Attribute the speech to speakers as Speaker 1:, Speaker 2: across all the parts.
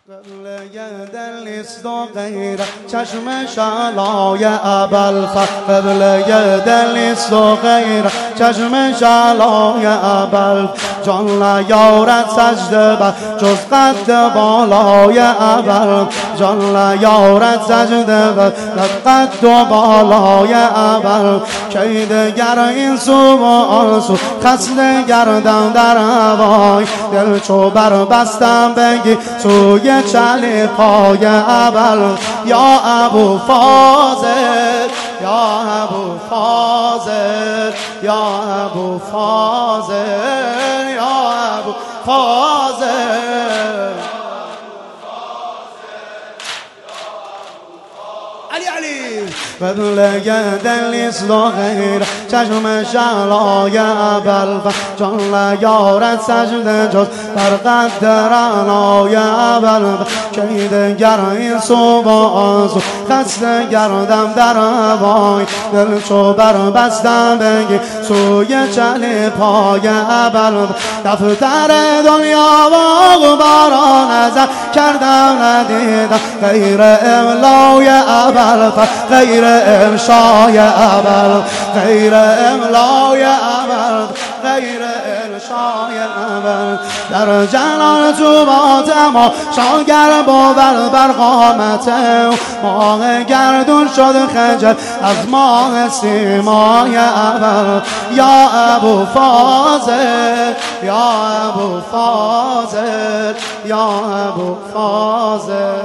Speaker 1: قبله دل نیست و غیر چشم شعلای ابوالفضل قبله دل نیست و غیر چشم شعلای ابوالفضل جان نیارد سجده بر جز قد بالای ابوالفضل جان نیارد سجده بر قد بالای ابوالفضل کی دگر این سو و آن سو خسته گردم در هوای دل چو بر بستم بگی سوی چلی پای ابوالفضل یا ابوالفاضل یا ابوالفاضل یا ابوالفاضل یا ابوالفاضل علی قبله دل نیست و غیر چشم شعلای ابوالفضل جان نیارد سجده جز بر قد رعنای ابوالفضل کی دگر این سو و آن سو خسته گردم در هوای دل چو بر بستم بگی سوی چلی پای ابوالفضل دفتر دنیا و باران نظر کردم ندیدم غیر املای ابوالفضل غیر امشای ابوالفضل غیر املای ابوالفضل غیر امشای ابوالفضل در جلال تو با تماشاگر باور بر قامت ماه گردون شد خجل از ماه سیمای ابوالفضل یا ابوالفاضل یا ابوالفاضل یا ابوالفاضل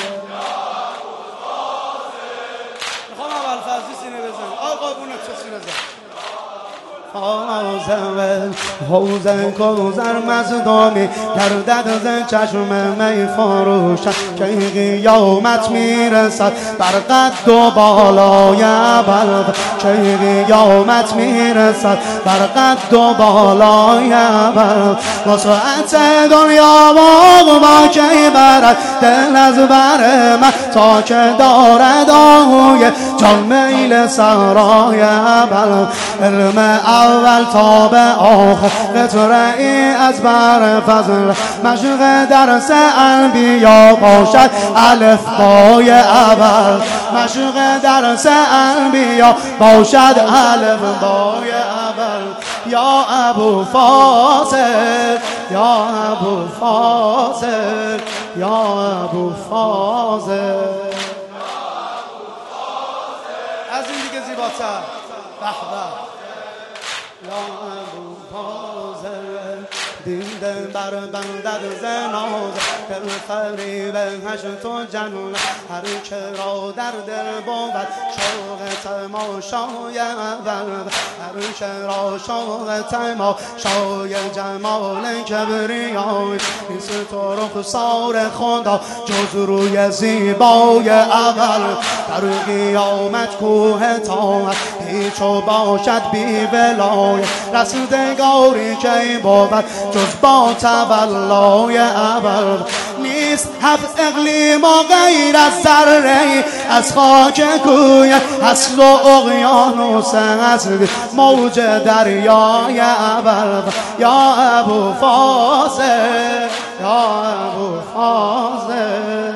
Speaker 1: حوزه کوثر مصدومی گردد ز چشم می فروشد کی قیامت میرسد بر قد و بالای ابوالفضل کی قیامت میرسد بر قد و بالای ابوالفضل وسعت دنیا و با کی برد دل از بر من تا که دارد آهوی جان میل سرای ابوالفضل علم اول تا به آخر قطره ای از بر فضل مشق درس انبیا باشد الف بای اول مشق درس انبیا باشد الف بای اول یا ابوالفاضل یا ابوالفاضل یا ابوالفاضل از این دیگه زیباتر به به یا ابوالفاضل دیده بر بندد زناز دل فریب هشت و جنون هر که را در دل بود شوق تماشای ابوالفضل هر که را شوق تماشای جمال کبریای نیست تو رخسار خدا جز روی زیبای ابوالفضل در قیامت کوه طاعت هیچ باشد بی ولایت رسیدگاری که بود جز با تولای ابوالفضل نیست هفت اقلیم و غیر از ذره از خاک کوی اصل و اقیانوس اصل موج دریای ابوالفضل یا ابوالفاضل یا ابوالفاضل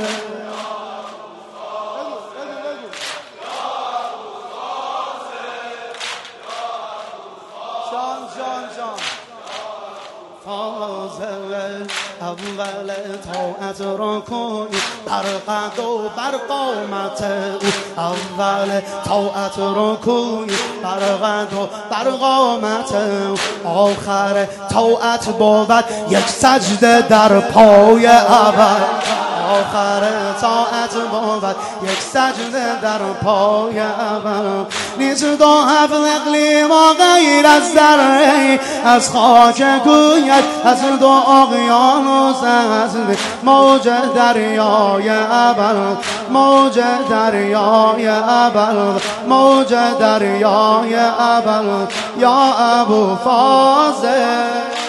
Speaker 1: اول طاعت را کنی بر قد و بر قامت او اول طاعت را کنی بر قد و بر قامت او آخر طاعت بود یک سجده در پای ابوالفضل آخر طاعت بود یک سجده در پای ابوالفضل نیست دو هفت اقلیم و غیر از ذره از خاک کویت از دو اقیانوس از موج دریای ابوالفضل موج دریای ابوالفضل موج دریای ابوالفضل یا ابوالفاضل